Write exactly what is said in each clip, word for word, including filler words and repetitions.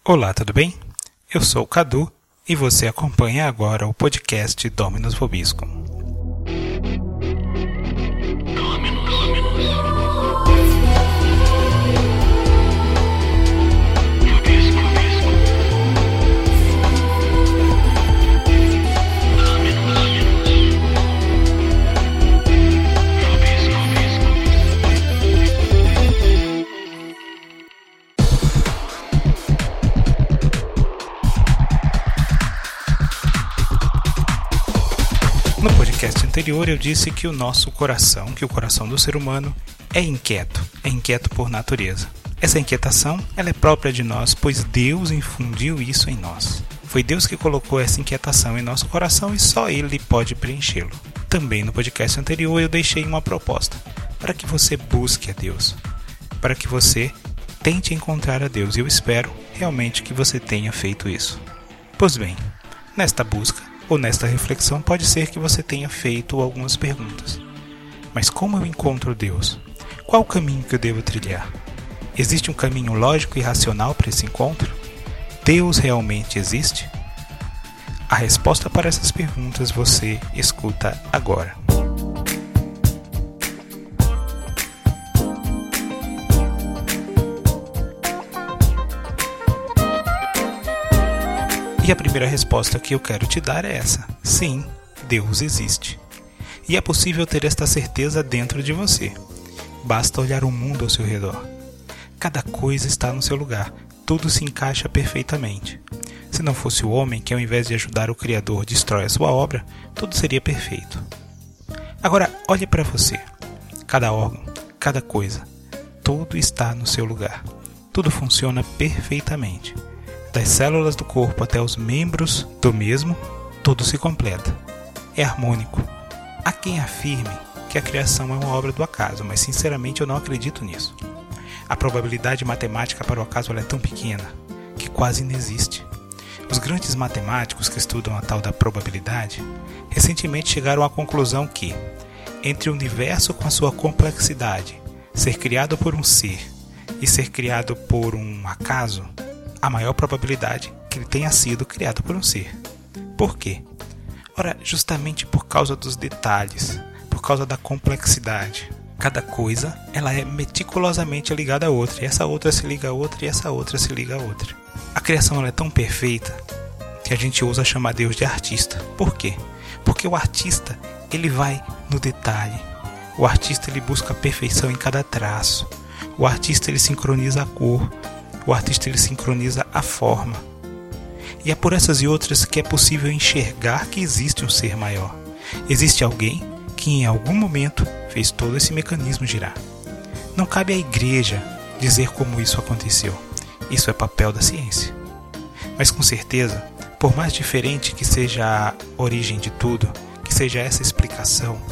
Olá, tudo bem? Eu sou o Cadu e você acompanha agora o podcast Dominus Vobiscum. No podcast anterior eu disse que o nosso coração, que o coração do ser humano é inquieto, é inquieto por natureza. Essa inquietação, ela é própria de nós, pois Deus infundiu isso em nós. Foi Deus que colocou essa inquietação em nosso coração e só Ele pode preenchê-lo. Também no podcast anterior eu deixei uma proposta para que você busque a Deus, para que você tente encontrar a Deus, e eu espero realmente que você tenha feito isso. Pois bem, nesta busca, ou nesta reflexão, pode ser que você tenha feito algumas perguntas. Mas como eu encontro Deus? Qual o caminho que eu devo trilhar? Existe um caminho lógico e racional para esse encontro? Deus realmente existe? A resposta para essas perguntas você escuta agora. E a primeira resposta que eu quero te dar é essa: sim, Deus existe. E é possível ter esta certeza dentro de você. Basta olhar o mundo ao seu redor. Cada coisa está no seu lugar, tudo se encaixa perfeitamente. Se não fosse o homem que, ao invés de ajudar o Criador, destrói a sua obra, tudo seria perfeito. Agora, olhe para você. Cada órgão, cada coisa, tudo está no seu lugar. Tudo funciona perfeitamente. Das células do corpo até os membros do mesmo, tudo se completa. É harmônico. Há quem afirme que a criação é uma obra do acaso, mas sinceramente eu não acredito nisso. A probabilidade matemática para o acaso é tão pequena que quase inexiste. Os grandes matemáticos que estudam a tal da probabilidade recentemente chegaram à conclusão que, entre o universo com a sua complexidade, ser criado por um ser e ser criado por um acaso, a maior probabilidade que ele tenha sido criado por um ser. Por quê? Ora, justamente por causa dos detalhes, por causa da complexidade. Cada coisa, ela é meticulosamente ligada a outra, e essa outra se liga a outra, e essa outra se liga a outra. A criação ela é tão perfeita que a gente usa chamar Deus de artista. Por quê? Porque o artista, ele vai no detalhe. O artista, ele busca a perfeição em cada traço. O artista, ele sincroniza a cor. O artista ele sincroniza a forma. E é por essas e outras que é possível enxergar que existe um ser maior. Existe alguém que em algum momento fez todo esse mecanismo girar. Não cabe à igreja dizer como isso aconteceu. Isso é papel da ciência. Mas com certeza, por mais diferente que seja a origem de tudo, que seja essa explicação,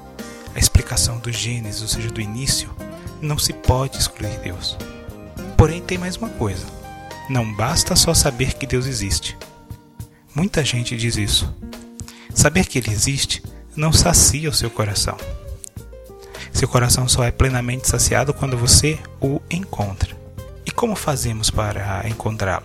a explicação do Gênesis, ou seja, do início, não se pode excluir Deus. Porém, tem mais uma coisa. Não basta só saber que Deus existe. Muita gente diz isso. Saber que Ele existe não sacia o seu coração. Seu coração só é plenamente saciado quando você o encontra. E como fazemos para encontrá-lo?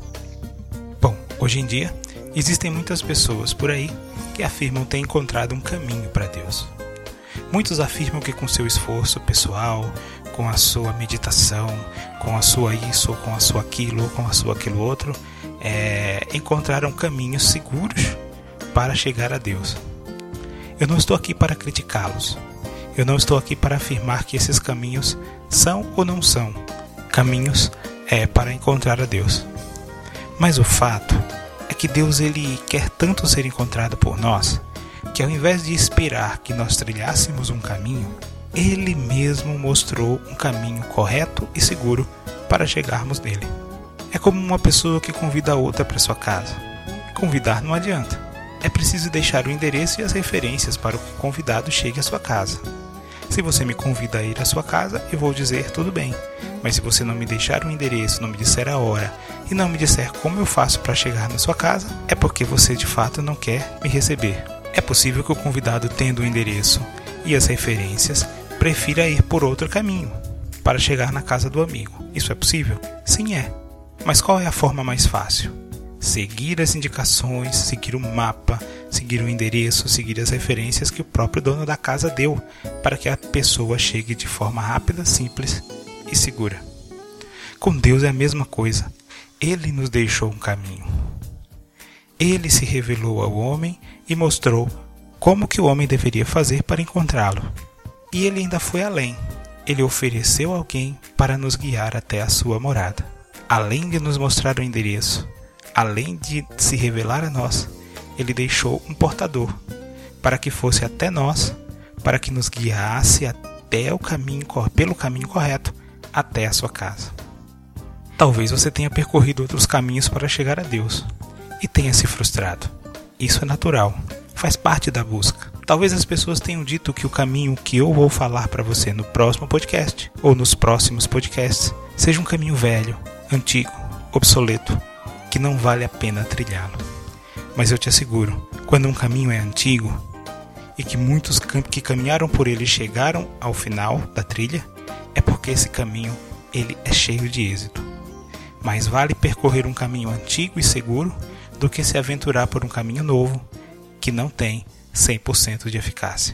Bom, hoje em dia, existem muitas pessoas por aí que afirmam ter encontrado um caminho para Deus. Muitos afirmam que com seu esforço pessoal, com a sua meditação, com a sua isso, com a sua aquilo, com a sua aquilo outro, é, encontraram caminhos seguros para chegar a Deus. Eu não estou aqui para criticá-los. Eu não estou aqui para afirmar que esses caminhos são ou não são caminhos é, para encontrar a Deus. Mas o fato é que Deus ele quer tanto ser encontrado por nós, que ao invés de esperar que nós trilhássemos um caminho, Ele mesmo mostrou um caminho correto e seguro para chegarmos nele. É como uma pessoa que convida a outra para sua casa. Convidar não adianta. É preciso deixar o endereço e as referências para que o convidado chegue à sua casa. Se você me convida a ir à sua casa, eu vou dizer tudo bem. Mas se você não me deixar o endereço, não me disser a hora e não me disser como eu faço para chegar na sua casa, é porque você de fato não quer me receber. É possível que o convidado, tendo o endereço e as referências, prefira ir por outro caminho para chegar na casa do amigo. Isso é possível? Sim, é. Mas qual é a forma mais fácil? Seguir as indicações, seguir o mapa, seguir o endereço, seguir as referências que o próprio dono da casa deu para que a pessoa chegue de forma rápida, simples e segura. Com Deus é a mesma coisa. Ele nos deixou um caminho. Ele se revelou ao homem e mostrou como que o homem deveria fazer para encontrá-lo. E ele ainda foi além. Ele ofereceu alguém para nos guiar até a sua morada. Além de nos mostrar o endereço, além de se revelar a nós, ele deixou um portador para que fosse até nós, para que nos guiasse até o caminho, pelo caminho correto até a sua casa. Talvez você tenha percorrido outros caminhos para chegar a Deus e tenha se frustrado. Isso é natural, faz parte da busca. Talvez as pessoas tenham dito que o caminho que eu vou falar para você no próximo podcast ou nos próximos podcasts seja um caminho velho, antigo, obsoleto, que não vale a pena trilhá-lo. Mas eu te asseguro, quando um caminho é antigo e que muitos que caminharam por ele chegaram ao final da trilha, é porque esse caminho ele é cheio de êxito. Mais vale percorrer um caminho antigo e seguro do que se aventurar por um caminho novo que não tem cem por cento de eficácia.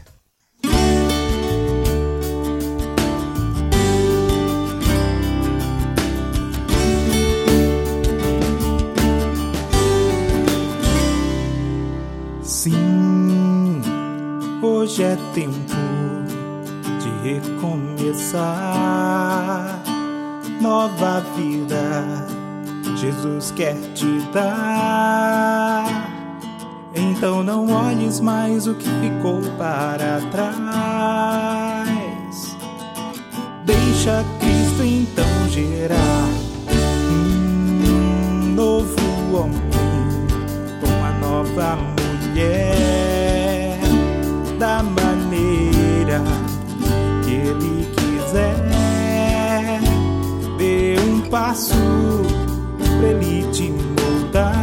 Sim, hoje é tempo de recomeçar. Nova vida Jesus quer te dar. Então não olhes mais o que ficou para trás. Deixa Cristo então gerar um novo homem com uma nova mulher, da maneira que Ele quiser. Dê um passo pra Ele te moldar.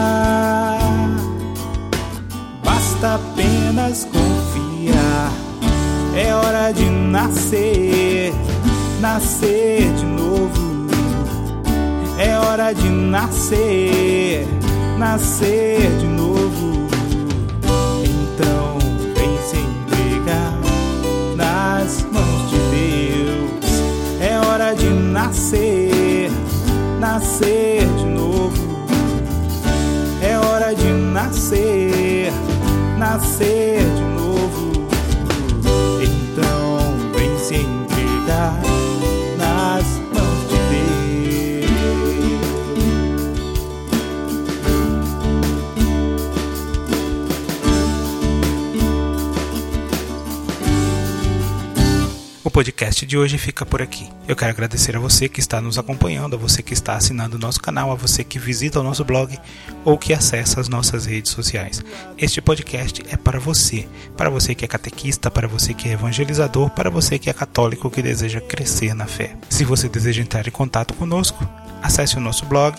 Basta apenas confiar. É hora de nascer, nascer de novo. É hora de nascer, nascer de novo. Então vem se entregar nas mãos de Deus. É hora de nascer, nascer de novo. É hora de nascer, nascer de novo. Então vem se entregar nas mãos de Deus. O podcast de hoje fica por aqui. Eu quero agradecer a você que está nos acompanhando, a você que está assinando o nosso canal, a você que visita o nosso blog ou que acessa as nossas redes sociais. Este podcast é para você, para você que é catequista, para você que é evangelizador, para você que é católico que deseja crescer na fé. Se você deseja entrar em contato conosco, acesse o nosso blog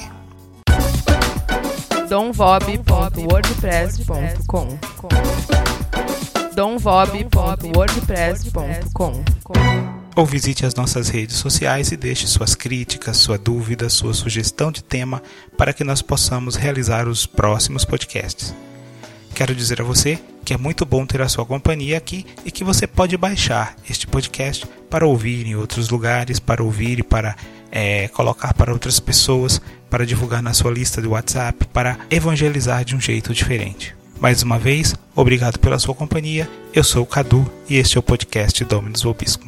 dom vob ponto wordpress ponto com dom vob ponto wordpress ponto com ou visite as nossas redes sociais e deixe suas críticas, sua dúvida, sua sugestão de tema para que nós possamos realizar os próximos podcasts. Quero dizer a você que é muito bom ter a sua companhia aqui e que você pode baixar este podcast para ouvir em outros lugares, para ouvir e para é, colocar para outras pessoas, para divulgar na sua lista de WhatsApp, para evangelizar de um jeito diferente. Mais uma vez, obrigado pela sua companhia. Eu sou o Cadu e este é o podcast Dominus Vobiscum.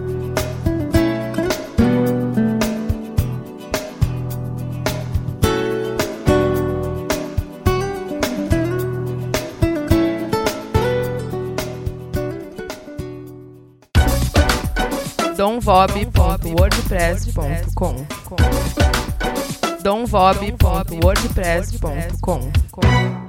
dom vob ponto wordpress ponto com dom vob ponto wordpress ponto com